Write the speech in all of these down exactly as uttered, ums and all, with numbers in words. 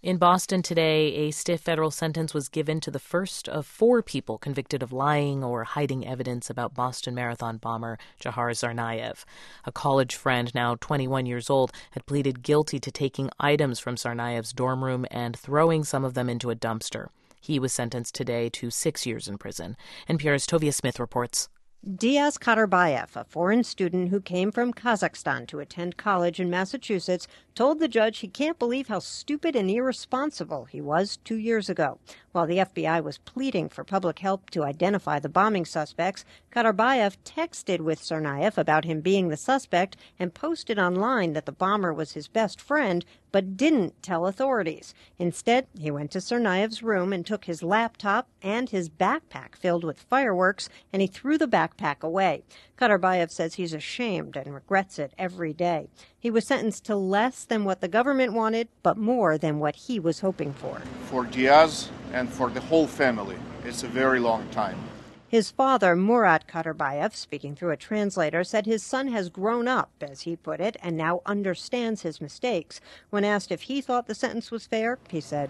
In Boston today, a stiff federal sentence was given to the first of four people convicted of lying or hiding evidence about Boston Marathon bomber Dzhokhar Tsarnaev. A college friend, now twenty-one years old, had pleaded guilty to taking items from Tsarnaev's dorm room and throwing some of them into a dumpster. He was sentenced today to six years in prison. N P R's Tovia Smith reports. Diaz Kadarbayev, a foreign student who came from Kazakhstan to attend college in Massachusetts, told the judge he can't believe how stupid and irresponsible he was two years ago. While the F B I was pleading for public help to identify the bombing suspects, Kadarbayev texted with Tsarnaev about him being the suspect and posted online that the bomber was his best friend, but didn't tell authorities. Instead, he went to Tsarnaev's room and took his laptop and his backpack filled with fireworks, and he threw the backpack away. Kadarbayev says he's ashamed and regrets it every day. He was sentenced to less than what the government wanted, but more than what he was hoping for. For Diaz and for the whole family, it's a very long time. His father, Murat Kadarbayev, speaking through a translator, said his son has grown up, as he put it, and now understands his mistakes. When asked if he thought the sentence was fair, he said,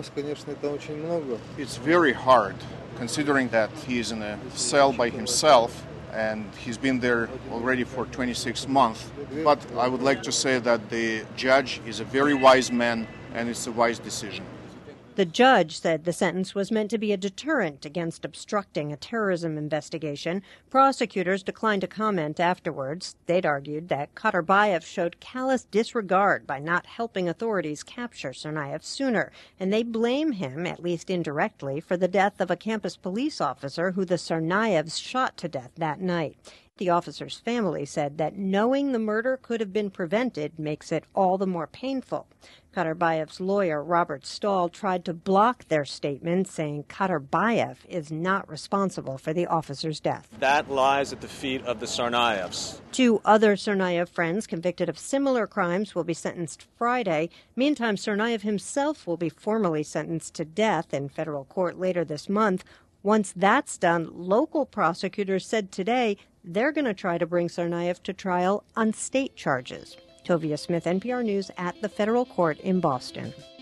It's very hard, considering that he is in a cell by himself, and he's been there already for twenty-six months. But I would like to say that the judge is a very wise man, and it's a wise decision. The judge said the sentence was meant to be a deterrent against obstructing a terrorism investigation. Prosecutors declined to comment afterwards. They'd argued that Kadarbayev showed callous disregard by not helping authorities capture Tsarnaev sooner, and they blame him, at least indirectly, for the death of a campus police officer who the Tsarnaevs shot to death that night. The officer's family said that knowing the murder could have been prevented makes it all the more painful. Kadarbayev's lawyer, Robert Stahl, tried to block their statement, saying Kadarbayev is not responsible for the officer's death. That lies at the feet of the Tsarnaevs. Two other Tsarnaev friends convicted of similar crimes will be sentenced Friday. Meantime, Tsarnaev himself will be formally sentenced to death in federal court later this month. Once that's done, local prosecutors said today they're going to try to bring Tsarnaev to trial on state charges. Tovia Smith, N P R News, at the federal court in Boston.